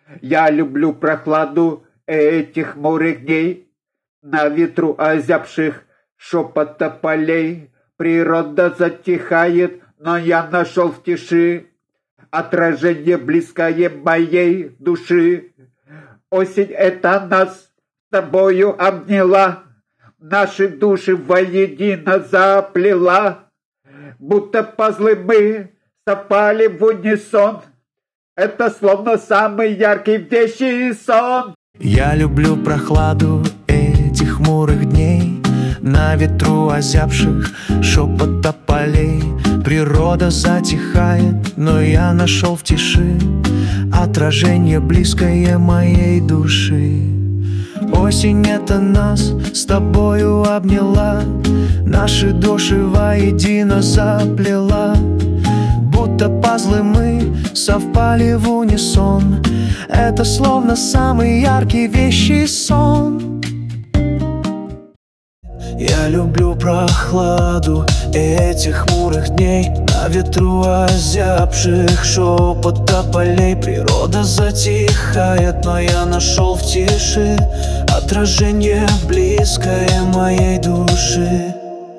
Я люблю прохладу этих хмурых дней, на ветру озябших шепота полей. Природа затихает, но я нашел в тиши отражение близкое моей души. Осень это нас с тобою обняла, наши души воедино заплела, будто пазлы мы совпали в унисон. Это словно самый яркий вещий сон. Я люблю прохладу этих хмурых дней, на ветру озябших шепота полей. Природа затихает, но я нашел в тиши отражение близкое моей души. Осень это нас с тобою обняла, наши души воедино заплела, будто пазлы мы совпали в унисон. Это словно самый яркий вещий сон. Я люблю прохладу этих хмурых дней, на ветру озябших шепота полей. Природа затихает, но я нашел в тиши отражение близкое моей души.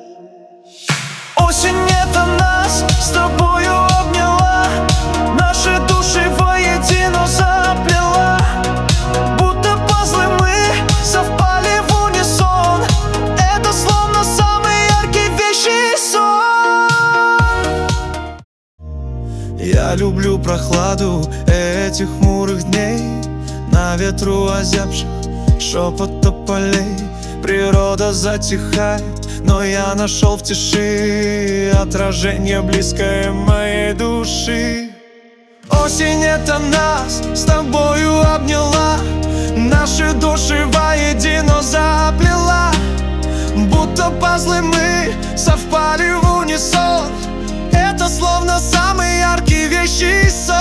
Осень это нас с тобою обняла, наши души воедино заплела, будто пазлы мы совпали в унисон. Это словно самый яркий вещий сон. Я люблю прохладу этих хмурых дней, на ветру озябших шепота полей. Природа затихает, но я нашел в тиши отражение близкое моей души. Осень это нас с тобою обняла, наши души воедино заплела, будто пазлы мы совпали в унисон. Это словно самый яркий вещий сон.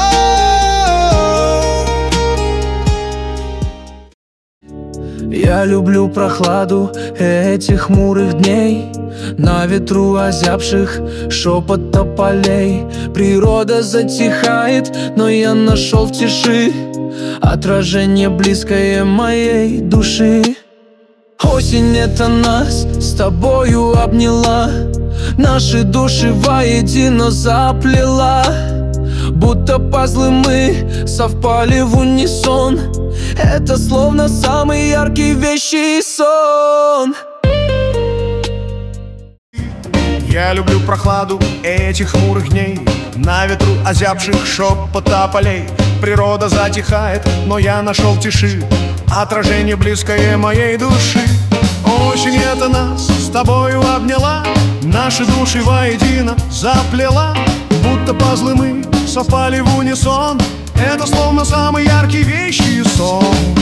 Я люблю прохладу этих хмурых дней, на ветру озябших шепота полей. Природа затихает, но я нашел в тиши отражение близкое моей души. Осень это нас с тобою обняла, наши души воедино заплела, будто пазлы мы совпали в унисон. Это словно самый яркий вещий сон. Я люблю прохладу этих хмурых дней, на ветру озябших шепота полей. Природа затихает, но я нашел в тиши отражение близкое моей души. Осень это нас с тобою обняла, наши души воедино заплела, будто пазлы мы совпали в унисон. Это словно самый яркий вещий сон.